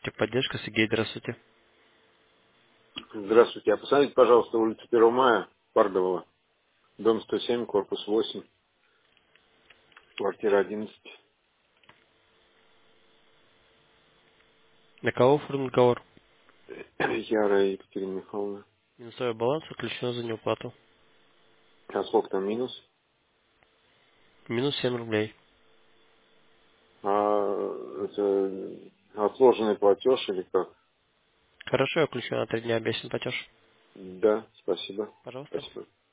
Техподдержка, Сергей, здравствуйте. Здравствуйте. А посмотрите, пожалуйста, улицу 1 мая, Пардового, дом 107, корпус 8, квартира 11. На кого оформлен договор? Яра Екатерина Михайловна. Минусовой баланс отключено за неуплату. А сколько там минус? Минус 7 рублей. А это отложенный платеж или как? Хорошо, я включу на 3 дня обещан платеж. Да, спасибо. Пожалуйста. Спасибо.